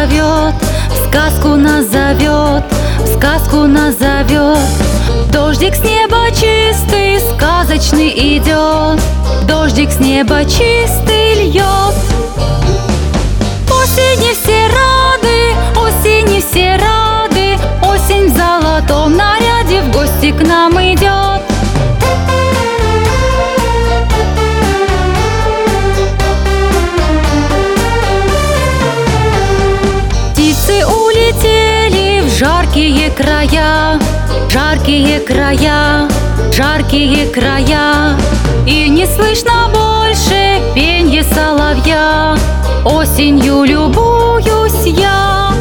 зовет, в сказку нас зовет, в сказку нас зовет. Дождик с неба чистый, сказочный идет, дождик с неба чистый льет. Осенью все рады, осенью все рады, осень в золотом наряде в гости к нам идет. Птицы улетели в жаркие края, жаркие края, жаркие края, и не слышно больше пенья соловья. Осенью любуюсь я.